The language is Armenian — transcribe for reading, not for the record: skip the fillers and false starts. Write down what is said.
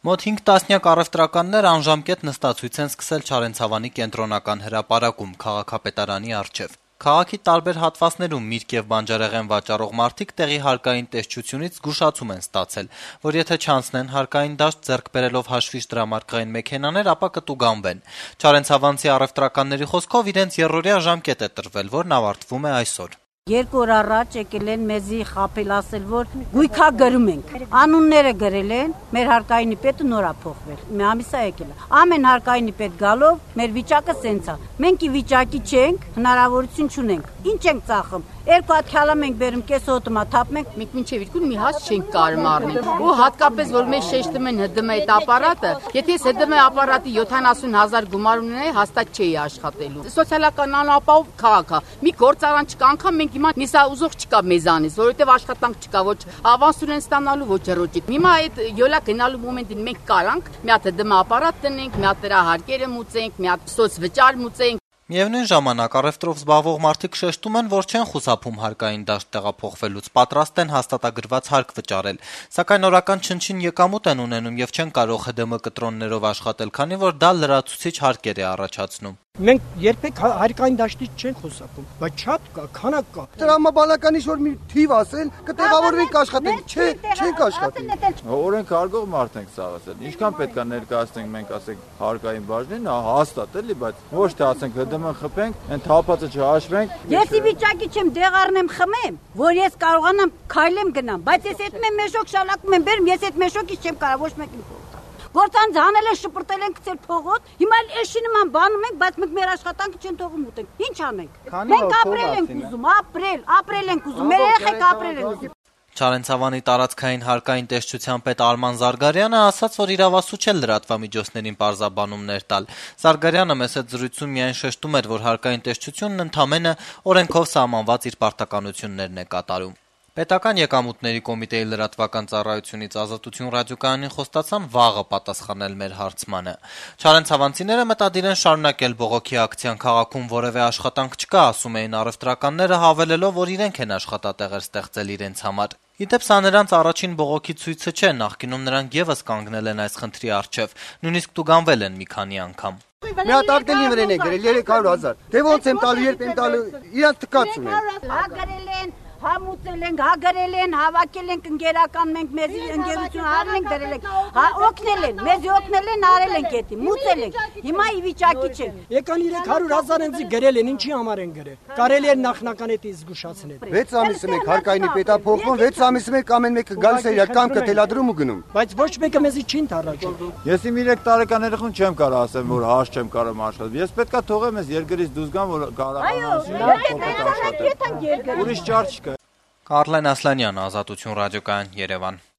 Մոտ 5 տասնյակ առևտրականներ անժամկետ նստացույց են սկսել Չարենցավանի կենտրոնական հրապարակում քաղաքապետարանի առջև։ Քաղաքի տարբեր հատվածներում միրգ եւ բանջարեղեն վաճառող մարդիկ տեղի հարկային տեսչությունից զգուշացում են ստացել, որ եթե չանցնեն հարկային դաշտ ձեռք բերելով հաշվիչ դրամարկղային մեքենաներ, ապա կտուգանվեն։ Չարենցավանցի առևտրականների խոսքով իրենց երրորդյա ժամկետ է տրվել, որն ավարտվում է այսօր։ 2 օր առաջ եկել են մեզի խաբել, ասել, որ գույքա գրում ենք։ Անունները գրել են, մեր հարկայինի պետը նոր է փոխվել։ Մի ամիս է եկել։ Ամեն հարկայինի պետ գալով մեր վիճակը սենց է։ Մենք ի վիճակի չենք, հնարավորություն չունենք։ Ինչ ենք ծախում։ 2 հատ քյալամ ենք բերում, կես օտոմա թափում ենք, մենք մինչև երկու մի հաց չենք կարում առնել։ Ու հատկապես որ մեզ շեշտում են ՀԴՄ այդ ապարատը, եթե ես ՀԴՄ ապարատի 70,000 գումար ունենայի, հաստատ չէի աշխատելու։ Սոցիալական անապահով քաղաք է։ Մի գործարան չկա, անգամ մենք հիմա նիսա ուզող չկա մեզանից, որովհետև աշխատանք չկա, ոչ ավանս ունեն ստանալու, ոչ հրոջիկ։ Հիմա այդ յոլա գնալու մոմենտին մենք կարանք մի հատ ՀԴՄ ապարատ տնենք, մի հատ դրա հարկերը մուծենք, մի հատ սոցվճար մուծենք։ Միևնույն ժամանակ առևտրով զբաղվող մարդիկ շեշտում են, որ չեն խուսափում հարկային դաշտ տեղափոխվելուց, պատրաստ են հաստատագրված հարկ վճարել, սակայն օրական չնչին եկամուտ են ունենում եւ չեն կարող ՀԴՄ կտրոններով աշխատել, քանի որ դա լրացուցիչ հարկեր է առաջացնում։ Մենք երբեք հարկային դաշտից չենք խուսափում, բայց շատ կա, քանակ կա։ Տրամաբանականից որ մի թիվ ասեն, կտեղավորվենք աշխատենք, չէ, չենք աշխատենք։ Օրենք հարգող մարդ ենք սաղացել։ Ինչքան պետք է ներկայացնենք մենք ասենք հարկային բաժնին, հաստատ էլի, բայց ոչ թե ասենք ՀԴՄ խփենք, այն թափածը չհաշվենք։ Ես ի վիճակի չեմ դեղ առնեմ խմեմ, որ ես կարողանամ քայլեմ գնամ, բայց ես այդ մեշոկ շալակում եմ բերում, ես այդ մեշոկից չեմ կարող ոչ մեկին փոխել։ Գործանց հանել են, շպրտել են, գցել փողոց, հիմա էշի նման բանում ենք, բայց մենք մեր աշխատանքը չեն թողում ուտենք։ Ինչ անենք։ Մենք ապրել ենք ուզում, ապրել ենք ուզում, մեր երեխեք ապրել են ուզում։ Չարենցավանի տարածքային հարկային տեսչության պետ Արման Զարգարյանը ասաց, որ իրավասու չէ լրատվամիջոցներին պարզաբանումներ տալ։ Զարգարյանը մեծ հետ զրույցում միայն շեշտում էր, որ հարկային տեսչությունն ընդամենը օրենքով սահմանված իր պարտականություններն է կատարում։ Պետական եկամուտների կոմիտեի լրատվական ծառայությունից Ազատություն ռադիոկայանին խոստացան վաղը պատասխանել մեր հարցմանը։ Չարենցավանցիները մտադիր են շարունակել բողոքի ակցիան, քաղաքում որևէ աշխատանք չկա, ասում էին առևտրականները, հավելելով, որ իրենք են աշխատատեղեր ստեղծել իրենց համար։ Իդեպ սա նրանց առաջին բողոքի ցույցը չէ, նախկինում նրանք եւս կանգնել են այս խնդրի առջև, նույնիսկ տուգանվել են մի քանի անգամ։ Մի հատ արտելի վրեն է գրել 300,000։ Դե ոնց եմ տալու, երբ եմ տալու, իրանց տկած ունեն։ Հա գրել են, համուծել ենք, հա գրել են, հավաքել ենք ընկերական, մենք մեզ ընկերություն արել ենք, դրել ենք, հա օգնել են, մեզ օգնել են, արել ենք էդի, մուծել ենք, հիմա ի վիճակի չեն։ Եկան 300,000 ընձի գրել են, ինչի համար են գրել։ Կարելի է նախնական էդի զգուշացնել։ 6 ամիսը մեկ հարկայինի պետա փոխվում, 6 ամիսը մեկ ամեն մեկը գալիս է իր կամքը թելադրում ու գնում։ Բայց ոչ մեկը մեզի չի ընդառաջում։ Ես իմ 3 տարեկան երեխուն չեմ կարող ասեմ, որ հաշ չեմ կարող աշխատել։ Ես պետքա թողեմ ես երկրից դուրս գամ, որ կարողանամ աշխատել։ Ուրիշ ճար չկա։ Կարլեն Ասլանյան, Ազատություն ռադիոկայան, Երևան։